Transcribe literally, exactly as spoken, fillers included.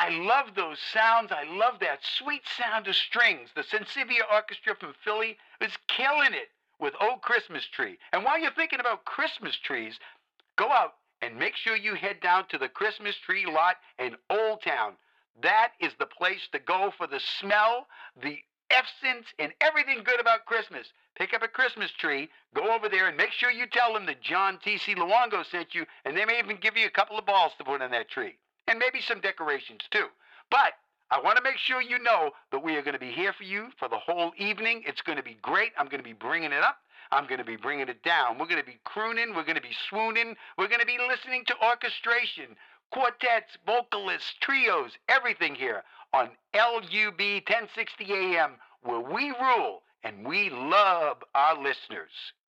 I love those sounds. I love that sweet sound of strings. The Sensivia Orchestra from Philly is killing it with Old Christmas Tree. And while you're thinking about Christmas trees, go out and make sure you head down to the Christmas tree lot in Old Town. That is the place to go for the smell, the essence, and everything good about Christmas. Pick up a Christmas tree, go over there, and make sure you tell them that John T C. Luongo sent you, and they may even give you a couple of balls to put on that tree. And maybe some decorations, too. But I want to make sure you know that we are going to be here for you for the whole evening. It's going to be great. I'm going to be bringing it up. I'm going to be bringing it down. We're going to be crooning. We're going to be swooning. We're going to be listening to orchestration, quartets, vocalists, trios, everything here on L U B ten sixty A M, where we rule and we love our listeners.